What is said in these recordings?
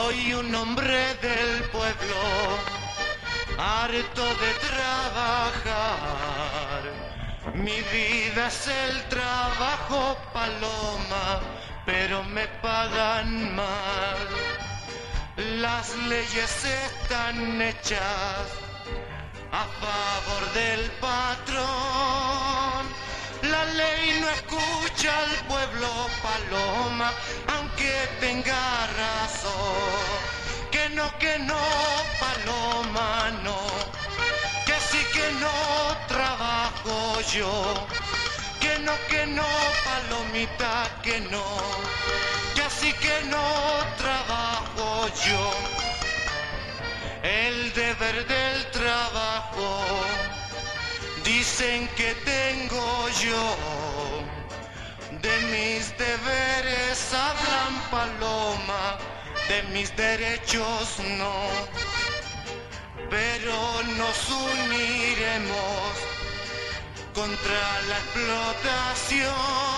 Soy un hombre del pueblo, harto de trabajar. Mi vida es el trabajo, paloma, pero me pagan mal. Las leyes están hechas a favor del patrón. La ley no escucha al pueblo, paloma, aunque tenga razón. Que no, paloma, no. Que sí que no trabajo yo. Que no, palomita, que no. Que así que no trabajo yo. El deber del trabajo dicen que tengo yo. De mis deberes hablan, paloma, de mis derechos no. Pero nos uniremos contra la explotación.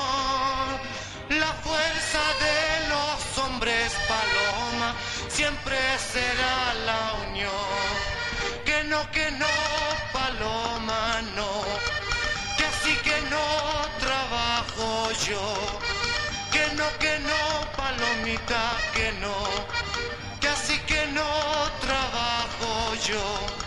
La fuerza de los hombres, paloma, siempre será la unión. Que no, paloma, no. Que así que no trabajo yo. Que no, palomita, que no. Que así que no trabajo yo.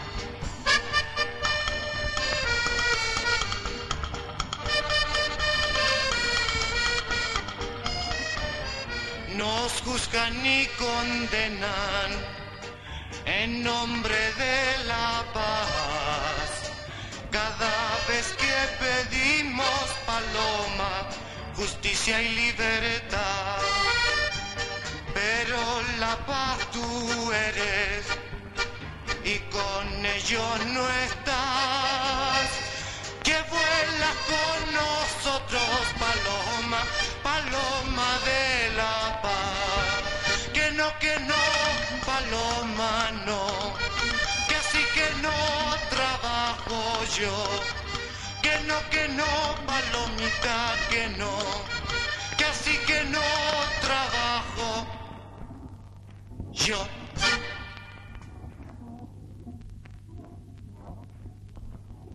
Nos juzgan y condenan en nombre de la paz. Cada vez que pedimos, paloma, justicia y libertad. Pero la paz tú eres y con ello no estás. Que vuelas con nosotros, paloma, paloma de la paz. Que no, paloma, no. Que así que no trabajo yo. Que no, palomita, que no. Que así que no trabajo yo.